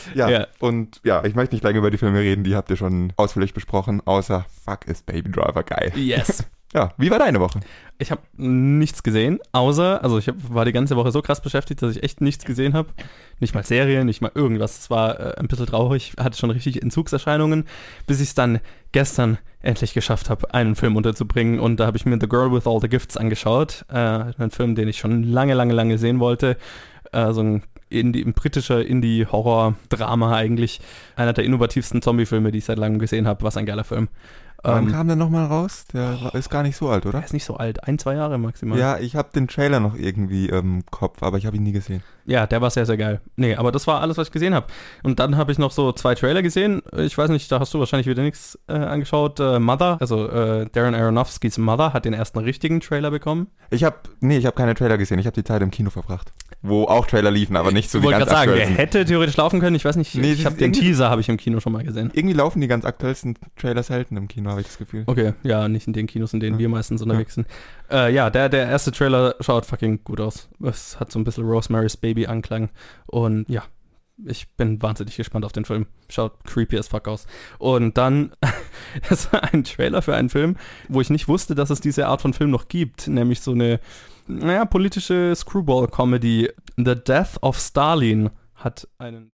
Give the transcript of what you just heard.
Ja, und ja, ich möchte nicht lange über die Filme reden, die habt ihr schon ausführlich besprochen, außer fuck, ist Baby Driver geil. Yes. Ja, wie war deine Woche? Ich habe nichts gesehen, außer, ich war die ganze Woche so krass beschäftigt, dass ich echt nichts gesehen habe. Nicht mal Serien, nicht mal irgendwas. Es war ein bisschen traurig, hatte schon richtig Entzugserscheinungen, bis ich es dann gestern endlich geschafft habe, einen Film unterzubringen. Und da habe ich mir The Girl with All the Gifts angeschaut. Einen Film, den ich schon lange sehen wollte. So ein britischer Indie-Horror-Drama eigentlich. Einer der innovativsten Zombie-Filme, die ich seit langem gesehen habe. Was ein geiler Film. Wann kam der nochmal raus? Ist gar nicht so alt, oder? Der ist nicht so alt, 1-2 Jahre maximal. Ja, ich habe den Trailer noch irgendwie im Kopf, aber ich habe ihn nie gesehen. Ja, der war sehr, sehr geil. Nee, aber das war alles, was ich gesehen habe. Und dann habe ich noch so 2 Trailer gesehen. Ich weiß nicht, da hast du wahrscheinlich wieder nichts angeschaut. Mother, Darren Aronofskys Mother hat den ersten richtigen Trailer bekommen. Ich habe keine Trailer gesehen. Ich habe die Zeit im Kino verbracht. Wo auch Trailer liefen, aber nicht so die ganz aktuellsten. Ich wollte gerade sagen, der hätte theoretisch laufen können. Ich weiß nicht, nee, den Teaser habe ich im Kino schon mal gesehen. Irgendwie laufen die ganz aktuellsten Trailer selten im Kino, habe ich das Gefühl. Okay, ja, nicht in den Kinos, in denen wir meistens unterwegs sind. Der erste Trailer schaut fucking gut aus. Es hat so ein bisschen Rosemary's Baby-Anklang. Und ja, ich bin wahnsinnig gespannt auf den Film. Schaut creepy as fuck aus. Und dann, das war ein Trailer für einen Film, wo ich nicht wusste, dass es diese Art von Film noch gibt. Nämlich so eine, politische Screwball-Comedy. The Death of Stalin hat einen